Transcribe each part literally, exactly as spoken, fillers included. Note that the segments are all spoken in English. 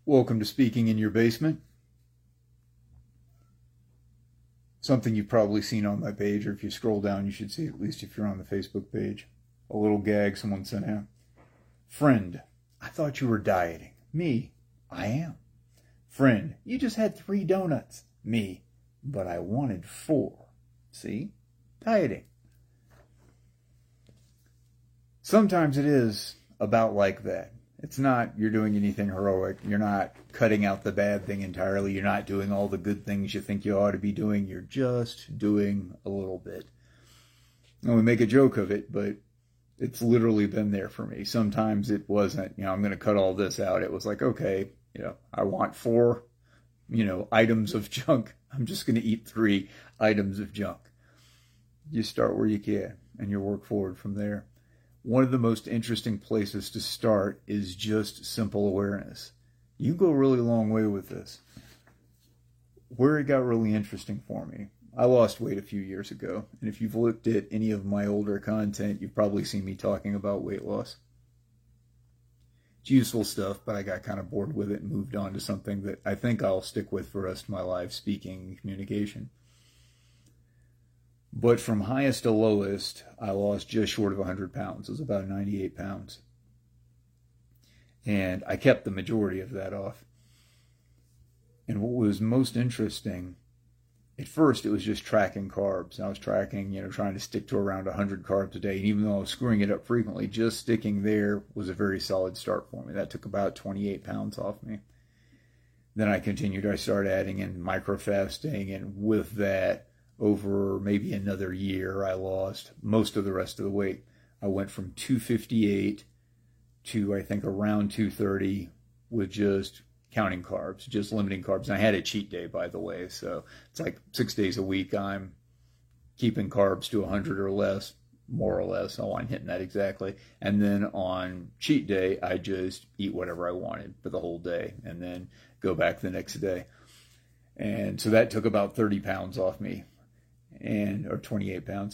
Welcome to Speaking in Your Basement. Something you've probably seen on my page, or if you scroll down, you should see, at least if you're on the Facebook page. A little gag someone sent out. Friend, I thought you were dieting. Me, I am. Friend, you just had three donuts. Me, but I wanted four. See? Dieting. Sometimes it is about like that. It's not you're doing anything heroic. You're not cutting out the bad thing entirely. You're not doing all the good things you think you ought to be doing. You're just doing a little bit. And we make a joke of it, but it's literally been there for me. Sometimes it wasn't, you know, I'm going to cut all this out. It was like, okay, you know, I want four, you know, items of junk. I'm just going to eat three items of junk. You start where you can, and you work forward from there. One of the most interesting places to start is just simple awareness. You go a really long way with this. Where it got really interesting for me, I lost weight a few years ago, and if you've looked at any of my older content, you've probably seen me talking about weight loss. It's useful stuff, but I got kind of bored with it and moved on to something that I think I'll stick with for the rest of my life, speaking and communication. But from highest to lowest, I lost just short of one hundred pounds. It was about ninety-eight pounds. And I kept the majority of that off. And what was most interesting, at first it was just tracking carbs. I was tracking, you know, trying to stick to around one hundred carbs a day. And even though I was screwing it up frequently, just sticking there was a very solid start for me. That took about twenty-eight pounds off me. Then I continued. I started adding in micro-fasting, and with that, over maybe another year, I lost most of the rest of the weight. I went from two fifty-eight to, I think, around two thirty with just counting carbs, just limiting carbs. And I had a cheat day, by the way. So it's like six days a week I'm keeping carbs to one hundred or less, more or less. Oh, I'm hitting that exactly. And then on cheat day, I just eat whatever I wanted for the whole day and then go back the next day. And so that took about thirty pounds off me. And or twenty-eight pounds.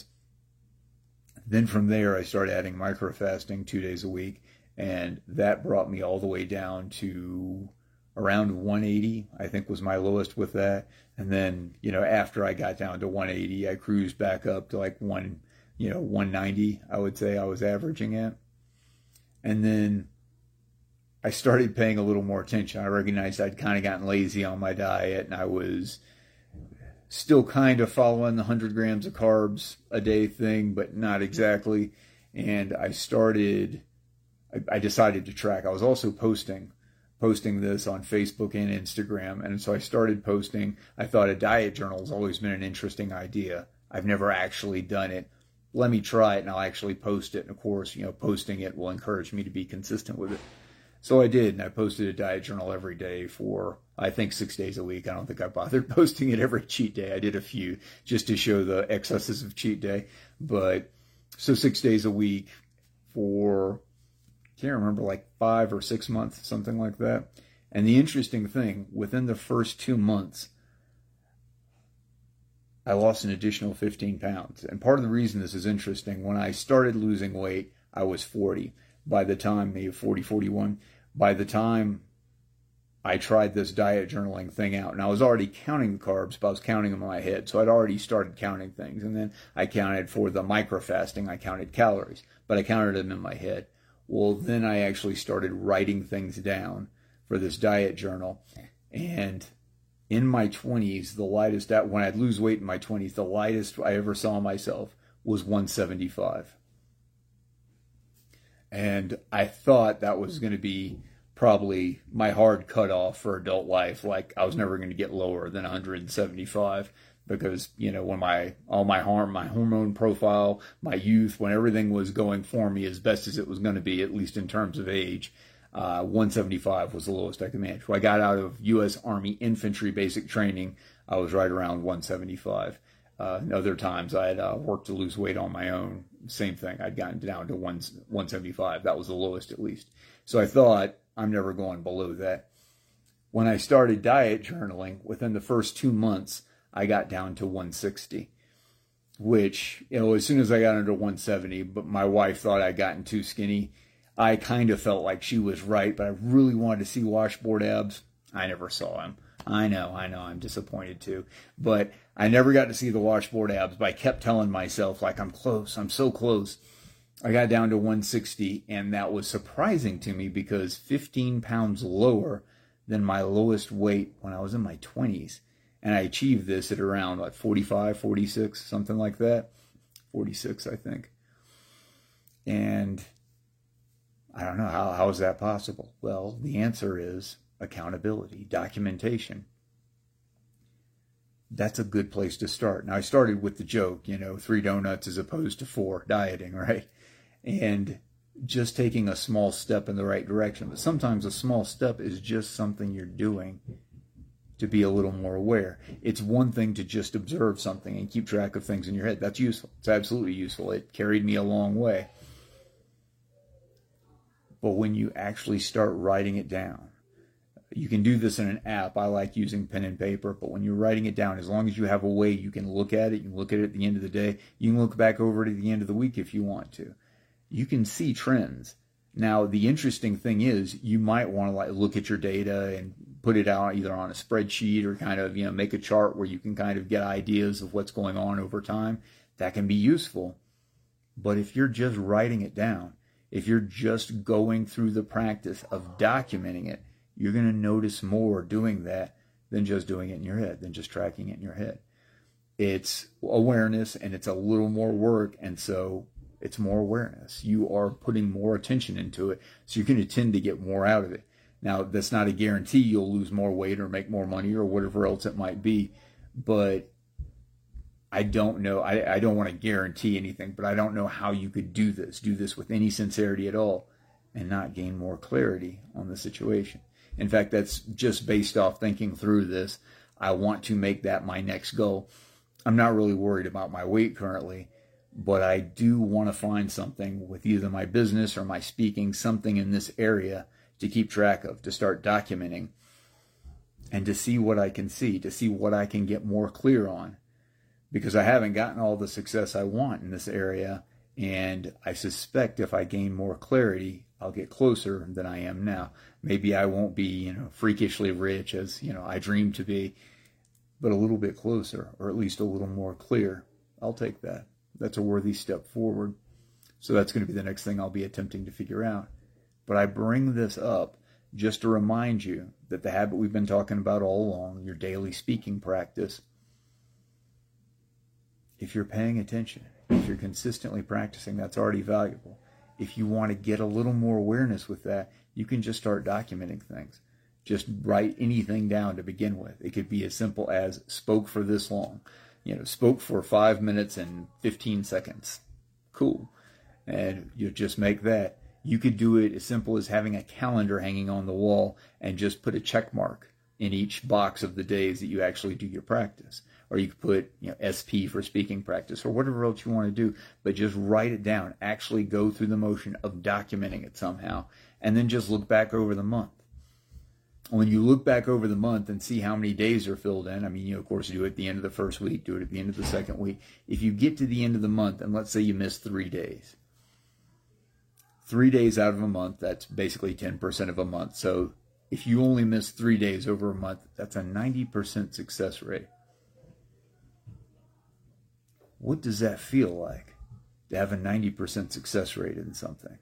Then from there, I started adding micro-fasting two days a week, and that brought me all the way down to around one eighty, I think was my lowest with that. And then, you know, after I got down to one eighty, I cruised back up to like one, you know, one ninety, I would say I was averaging at. And then I started paying a little more attention. I recognized I'd kind of gotten lazy on my diet, and I was still kind of following the one hundred grams of carbs a day thing, but not exactly. And I started, I, I decided to track. I was also posting, posting this on Facebook and Instagram. And so I started posting. I thought a diet journal has always been an interesting idea. I've never actually done it. Let me try it, and I'll actually post it. And of course, you know, posting it will encourage me to be consistent with it. So I did, and I posted a diet journal every day for, I think, six days a week. I don't think I bothered posting it every cheat day. I did a few just to show the excesses of cheat day. But so six days a week for, I can't remember, like five or six months, something like that. And the interesting thing, within the first two months, I lost an additional fifteen pounds. And part of the reason this is interesting, when I started losing weight, I was forty. By the time, maybe forty, forty-one, by the time I tried this diet journaling thing out, and I was already counting the carbs, but I was counting them in my head. So I'd already started counting things. And then I counted for the micro-fasting, I counted calories, but I counted them in my head. Well, then I actually started writing things down for this diet journal. And in my twenties, the lightest, when I'd lose weight in my twenties, the lightest I ever saw myself was one seventy-five. And I thought that was going to be probably my hard cutoff for adult life. Like I was never going to get lower than one seventy-five because, you know, when my, all my harm, my hormone profile, my youth, when everything was going for me as best as it was going to be, at least in terms of age, uh, one seventy-five was the lowest I could manage. When I got out of U S Army infantry basic training, I was right around one seventy-five. Uh, other times I had uh, worked to lose weight on my own. Same thing. I'd gotten down to one seventy-five. That was the lowest, at least. So I thought, I'm never going below that. When I started diet journaling, within the first two months, I got down to one sixty, which, you know, as soon as I got under one seventy, but my wife thought I'd gotten too skinny. I kind of felt like she was right, but I really wanted to see washboard abs. I never saw him. I know, I know, I'm disappointed too. But I never got to see the washboard abs, but I kept telling myself, like, I'm close, I'm so close. I got down to one sixty, and that was surprising to me because fifteen pounds lower than my lowest weight when I was in my twenties. And I achieved this at around, like, forty-five, forty-six, something like that. forty-six, I think. And I don't know, how, how is that possible? Well, the answer is accountability, documentation. That's a good place to start. Now, I started with the joke, you know, three donuts as opposed to four, dieting, right? And just taking a small step in the right direction. But sometimes a small step is just something you're doing to be a little more aware. It's one thing to just observe something and keep track of things in your head. That's useful. It's absolutely useful. It carried me a long way. But when you actually start writing it down, you can do this in an app. I like using pen and paper, but when you're writing it down, as long as you have a way you can look at it, you can look at it at the end of the day, you can look back over it at the end of the week if you want to. You can see trends. Now, the interesting thing is you might want to like look at your data and put it out either on a spreadsheet or kind of, you know, make a chart where you can kind of get ideas of what's going on over time. That can be useful. But if you're just writing it down, if you're just going through the practice of documenting it, you're going to notice more doing that than just doing it in your head, than just tracking it in your head. It's awareness, and it's a little more work, and so it's more awareness. You are putting more attention into it, so you're going to tend to get more out of it. Now, that's not a guarantee you'll lose more weight or make more money or whatever else it might be, but I don't know. I, I don't want to guarantee anything, but I don't know how you could do this, do this with any sincerity at all, and not gain more clarity on the situation. In fact, that's just based off thinking through this. I want to make that my next goal. I'm not really worried about my weight currently, but I do want to find something with either my business or my speaking, something in this area to keep track of, to start documenting, and to see what I can see, to see what I can get more clear on. Because I haven't gotten all the success I want in this area, and I suspect if I gain more clarity, I'll get closer than I am now. Maybe I won't be, you know, freakishly rich as, you know, I dream to be, but a little bit closer, or at least a little more clear. I'll take that. That's a worthy step forward. So that's going to be the next thing I'll be attempting to figure out. But I bring this up just to remind you that the habit we've been talking about all along, your daily speaking practice, if you're paying attention, if you're consistently practicing, that's already valuable. If you want to get a little more awareness with that, you can just start documenting things. Just write anything down to begin with. It could be as simple as spoke for this long. You know, spoke for five minutes and fifteen seconds. Cool. And you just make that. You could do it as simple as having a calendar hanging on the wall and just put a check mark in each box of the days that you actually do your practice. Or you could put, you know, S P for speaking practice or whatever else you want to do, but just write it down. Actually go through the motion of documenting it somehow, and then just look back over the month. When you look back over the month and see how many days are filled in, I mean, you know, of course, do it at the end of the first week, do it at the end of the second week. If you get to the end of the month, and let's say you miss three days, three days out of a month, that's basically ten percent of a month. So if you only miss three days over a month, that's a ninety percent success rate. What does that feel like to have a ninety percent success rate in something?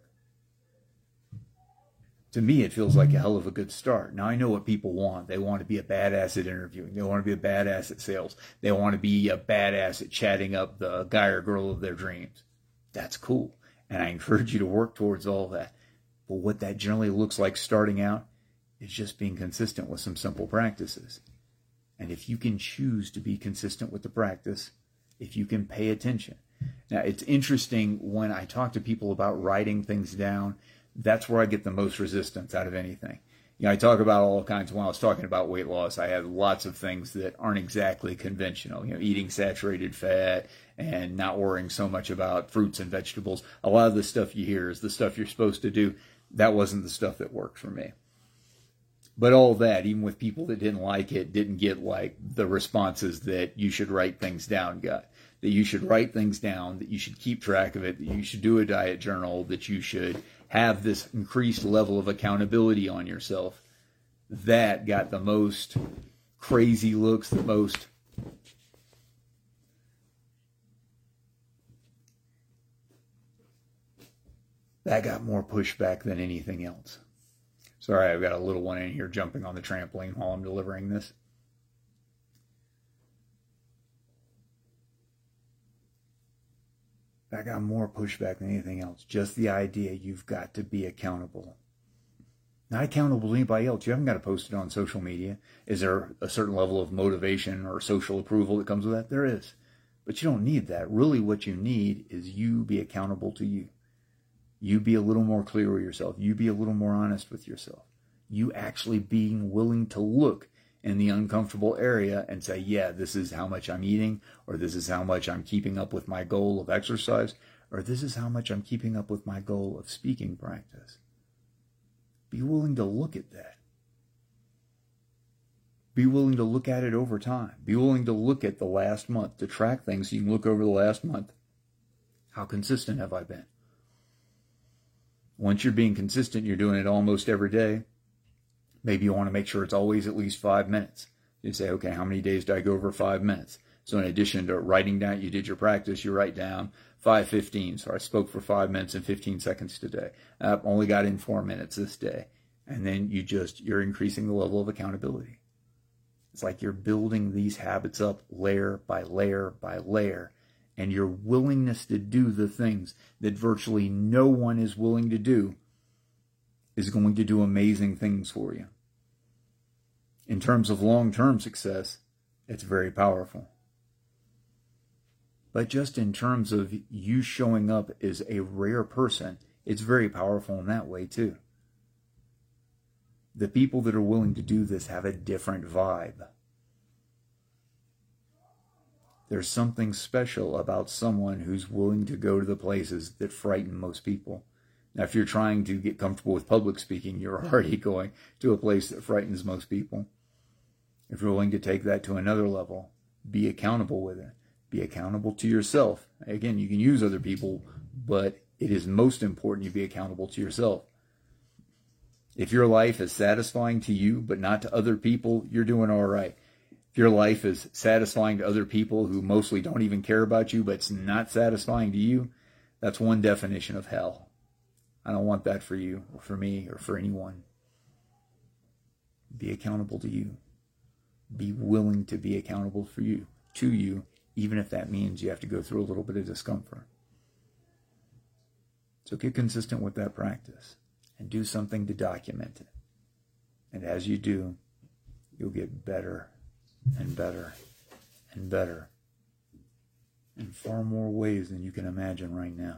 To me, it feels like a hell of a good start. Now, I know what people want. They want to be a badass at interviewing. They want to be a badass at sales. They want to be a badass at chatting up the guy or girl of their dreams. That's cool. And I encourage you to work towards all that. But what that generally looks like starting out is just being consistent with some simple practices. And if you can choose to be consistent with the practice, if you can pay attention. Now, it's interesting when I talk to people about writing things down, that's where I get the most resistance out of anything. You know, I talk about all kinds. When I was talking about weight loss, I have lots of things that aren't exactly conventional. You know, eating saturated fat and not worrying so much about fruits and vegetables. A lot of the stuff you hear is the stuff you're supposed to do. That wasn't the stuff that worked for me. But all that, even with people that didn't like it, didn't get like the responses that you should write things down got. That you should write things down, that you should keep track of it, that you should do a diet journal, that you should have this increased level of accountability on yourself. that got the most crazy looks, the most that got more pushback than anything else. Sorry, I've got a little one in here jumping on the trampoline while I'm delivering this. That got more pushback than anything else. Just the idea you've got to be accountable. Not accountable to anybody else. You haven't got to post it on social media. Is there a certain level of motivation or social approval that comes with that? There is. But you don't need that. Really what you need is you be accountable to you. You be a little more clear with yourself. You be a little more honest with yourself. You actually being willing to look in the uncomfortable area and say, yeah, this is how much I'm eating, or this is how much I'm keeping up with my goal of exercise, or this is how much I'm keeping up with my goal of speaking practice. Be willing to look at that. Be willing to look at it over time. Be willing to look at the last month, to track things so you can look over the last month. How consistent have I been? Once you're being consistent, you're doing it almost every day. Maybe you want to make sure it's always at least five minutes. You say, okay, how many days do I go over five minutes? So in addition to writing down, you did your practice, you write down five fifteen. So I spoke for five minutes and fifteen seconds today. I only got in four minutes this day. And then you just, you're increasing the level of accountability. It's like you're building these habits up layer by layer by layer. And your willingness to do the things that virtually no one is willing to do is going to do amazing things for you. In terms of long-term success, it's very powerful. But just in terms of you showing up as a rare person, it's very powerful in that way too. The people that are willing to do this have a different vibe. There's something special about someone who's willing to go to the places that frighten most people. Now, if you're trying to get comfortable with public speaking, you're already going to a place that frightens most people. If you're willing to take that to another level, be accountable with it. Be accountable to yourself. Again, you can use other people, but it is most important you be accountable to yourself. If your life is satisfying to you, but not to other people, you're doing all right. If your life is satisfying to other people who mostly don't even care about you, but it's not satisfying to you, that's one definition of hell. I don't want that for you, or for me, or for anyone. Be accountable to you. Be willing to be accountable for you, to you, even if that means you have to go through a little bit of discomfort. So get consistent with that practice and do something to document it. And as you do, you'll get better and better and better in far more ways than you can imagine right now.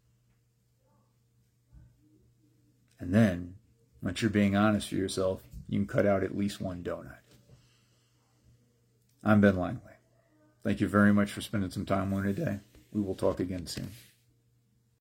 And then, once you're being honest with yourself, you can cut out at least one donut. I'm Ben Langley. Thank you very much for spending some time with me today. We will talk again soon.